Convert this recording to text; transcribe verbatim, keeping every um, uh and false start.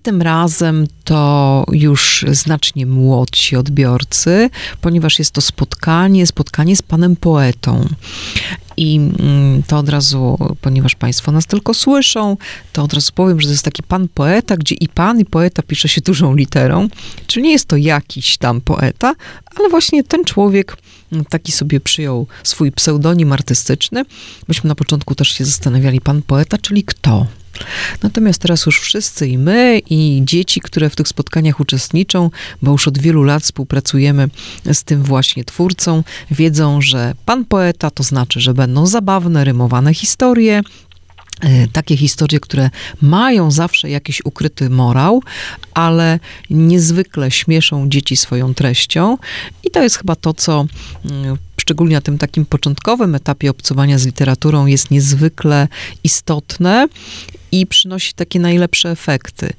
tym razem to już znacznie młodsi odbiorcy, ponieważ jest to spotkanie, spotkanie z panem poetą. I to od razu, ponieważ państwo nas tylko słyszą, to od razu powiem, że to jest taki pan poeta, gdzie i pan, i poeta pisze się dużą literą. Czyli nie jest to jakiś tam poeta, ale właśnie ten człowiek taki sobie przyjął swój pseudonim artystyczny. Myśmy na początku też się zastanawiali, pan poeta, czyli kto? Natomiast teraz już wszyscy i my, i dzieci, które w tych spotkaniach uczestniczą, bo już od wielu lat współpracujemy z tym właśnie twórcą, wiedzą, że pan poeta to znaczy, że będą zabawne, rymowane historie, takie historie, które mają zawsze jakiś ukryty morał, ale niezwykle śmieszą dzieci swoją treścią. I to jest chyba to, co szczególnie na tym takim początkowym etapie obcowania z literaturą jest niezwykle istotne i przynosi takie najlepsze efekty.